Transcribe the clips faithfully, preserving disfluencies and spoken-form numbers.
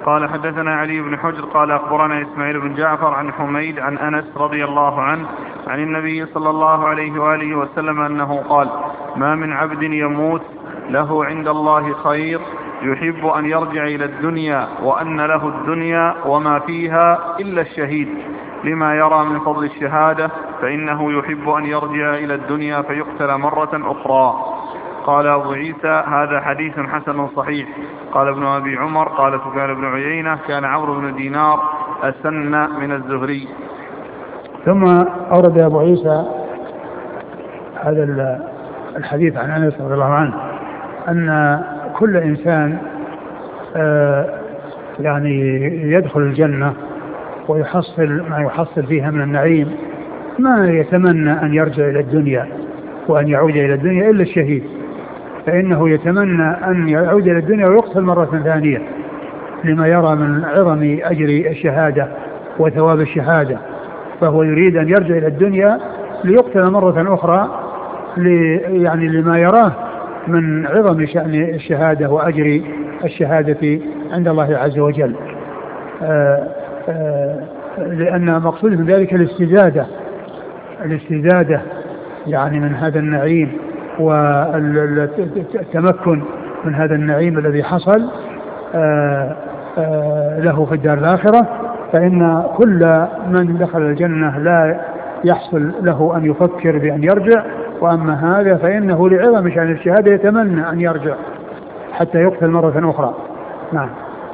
قال حدثنا علي بن حجر قال أخبرنا إسماعيل بن جعفر عن حميد عن أنس رضي الله عنه عن النبي صلى الله عليه وآله وسلم أنه قال: ما من عبد يموت له عند الله خير يحب أن يرجع إلى الدنيا وأن له الدنيا وما فيها إلا الشهيد لما يرى من فضل الشهادة، فإنه يحب أن يرجع إلى الدنيا فيقتل مرة أخرى. قال أبو عيسى: هذا حديث حسن صحيح. قال ابن أبي عمر قال سفيان بن عيينة: كان عمرو بن دينار أسن من الزهري. ثم أورد أبو عيسى هذا الحديث عن أنس رضي الله عنه أن كل إنسان يعني يدخل الجنة ويحصل ما يحصل فيها من النعيم ما يتمنى أن يرجع إلى الدنيا وأن يعود إلى الدنيا إلا الشهيد، فإنه يتمنى أن يعود إلى الدنيا ويقتل مرة ثانية لما يرى من عظم أجر الشهادة وثواب الشهادة، فهو يريد أن يرجع إلى الدنيا ليقتل مرة أخرى يعني لما يراه من عظم شأن الشهادة وأجر الشهادة عند الله عز وجل. آآ آآ لأن مقصود من ذلك الاستزادة الاستزادة يعني من هذا النعيم والتمكن من هذا النعيم الذي حصل آآ آآ له في الدار الآخرة، فإن كل من دخل الجنة لا يحصل له أن يفكر بأن يرجع، وأما هذا فإنه لعظم شأن الشهادة يتمنى أن يرجع حتى يقتل مرة أخرى. نعم.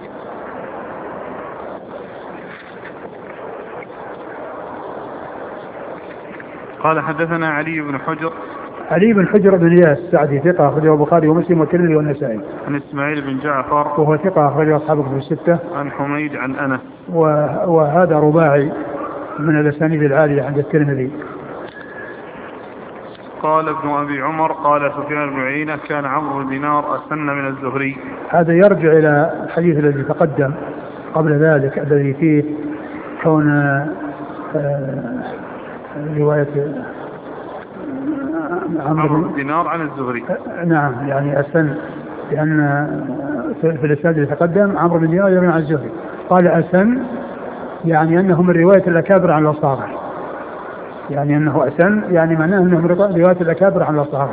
قال حدثنا علي بن حجر علي بن حجر بن إياس السعدي ثقة أخرجه البخاري ومسلم والترمذي والنسائي. عن إسماعيل بن جعفر وهو ثقة أخرجه أصحاب الكتب الستة. عن حميد عن أنس وهذا رباعي من الأسانيد العالية عند الترمذي. قال ابن أبي عمر قال سفيان بن عيينة: كان عمرو بن دينار أسن من الزهري. هذا يرجع إلى الحديث الذي تقدم قبل ذلك الذي فيه كون آه رواية عمرو بن دينار عن الزهري. نعم يعني أسن، لأن في الإسناد اللي تقدم عمرو بن دينار يروي عن الزهري، قال أسن يعني أنه من رواية الأكابر عن الأصاغر، يعني أنه أسن يعني معناه أنه من رواية الأكابر عن الأصاغر،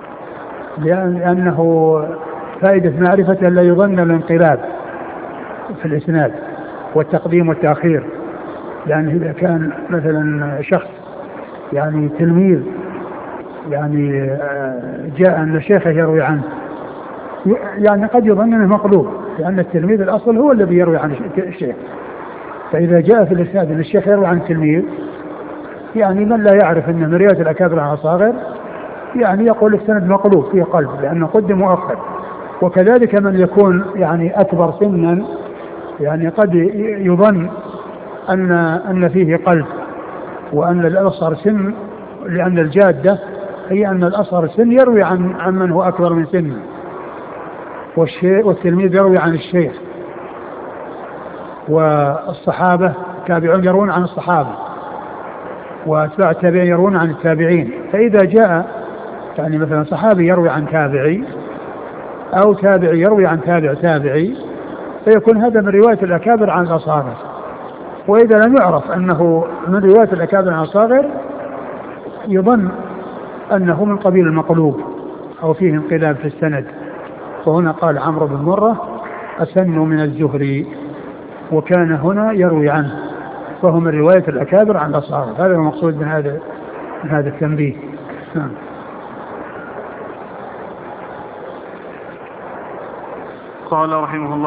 لأنه فائدة معرفة لا يظن الانقلاب في الإسناد والتقديم والتأخير، يعني إذا كان مثلا شخص يعني تلميذ يعني جاء أن الشيخ يروي عنه، يعني قد يظن أنه مقلوب، لأن التلميذ الأصل هو الذي يروي عن الشيخ، فإذا جاء في الإسناد أن الشيخ يروي عن التلميذ يعني من لا يعرف أن من رواية الأكابر عن الأصاغر يعني يقول السند مقلوب فيه قلب لأنه قدم وأخر. وكذلك من يكون يعني أكبر سنا يعني قد يظن أن أن فيه قلب وأن الأصغر سن، لأن الجادة هي أن الأصغر سن يروي عن عن من هو أكبر من سنه، والتلميذ يروي عن الشيخ، والصحابة تابعون يروون عن الصحابة، وأتباع التابعين يروون عن التابعين. فإذا جاء يعني مثلا صحابي يروي عن تابعي أو تابعي يروي عن تابع تابعي فيكون هذا من رواية الأكابر عن الأصاغر. وإذا لم يعرف أنه من رواية الأكابر عن الأصاغر يظن أنه من قبيل المقلوب أو فيه انقلاب في السند. وهنا قال عمرو بن مرة أسن من الزهري، وكان هنا يروي عنه، فهو من رواية الأكابر عن الأصاغر. هذا المقصود من هذا من هذا التنبيه. قال رحمه الله